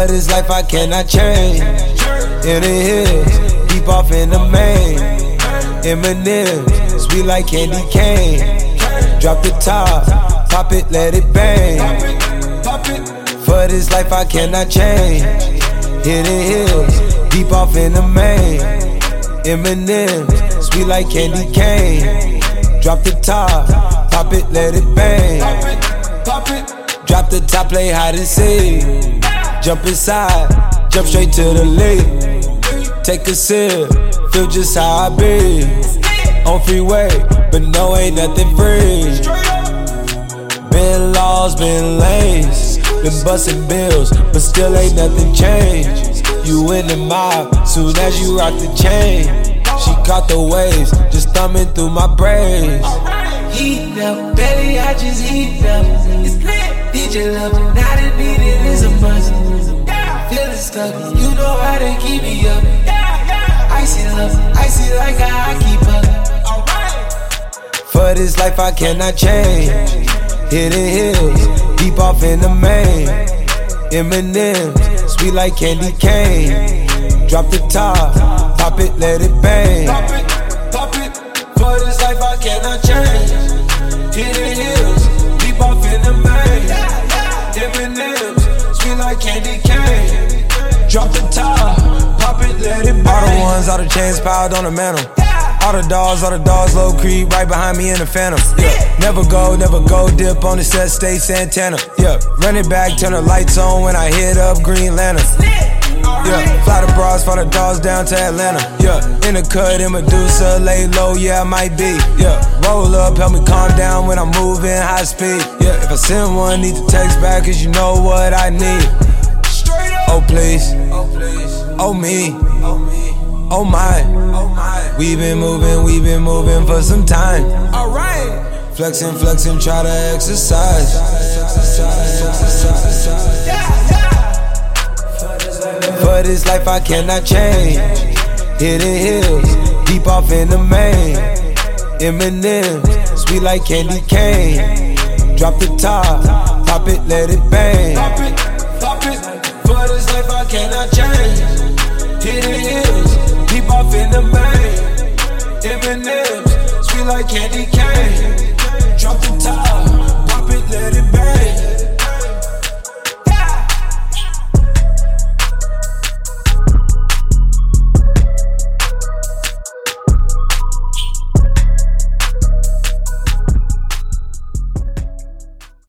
For this life I cannot change. In the hills, deep off in the main. M&M's, sweet like candy cane. Drop the top, pop it, let it bang. For this life I cannot change. In the hills, deep off in the main. M&M's, sweet like candy cane. Drop the top, pop it, let it bang. Drop the top, play hide and seek. Jump inside, jump straight to the lake. Take a sip, feel just how I be. On freeway, but no, ain't nothing free. Been lost, been lanes. Been busting bills, but still ain't nothing changed. You in the mob, soon as you rock the chain. She caught the waves, just thumbing through my braids. Heat up, baby, I just heat up. It's lit, DJ love, now the beat it is a must. Feeling stuck, you know how to keep me up. Icy love, icy like how I keep up. For this life I cannot change. Hidden hills, deep off in the main. M&M's, sweet like candy cane. Drop the top, pop it, let it bang. Pop it, for this life I cannot change. Hidden hills, deep off in the main. M&M's, sweet like candy cane. Drop the top, pop it, let it bang. All the ones, all the chains piled on the mantle. All the dogs, low creep, right behind me in the phantom. Yeah, never go, dip on the set, stay Santana. Yeah, run it back, turn the lights on when I hit up Green Lantern. Yeah, fly the bras, fly the dogs down to Atlanta. Yeah, in the cut, in Medusa, lay low, yeah, I might be. Yeah, roll up, help me calm down when I'm moving high speed. Yeah, if I send one, need to text back, cause you know what I need. Oh please, oh me, oh my, we've been moving for some time. Alright, flexing, try to exercise. For this life I cannot change. Hidden hills, deep off in the main. M&M's, sweet like candy cane. Drop the top, pop it, let it bang. Pop it, for this life I cannot change. Hidden hills, deep off in the main. M&M's, sweet like candy cane. Drop the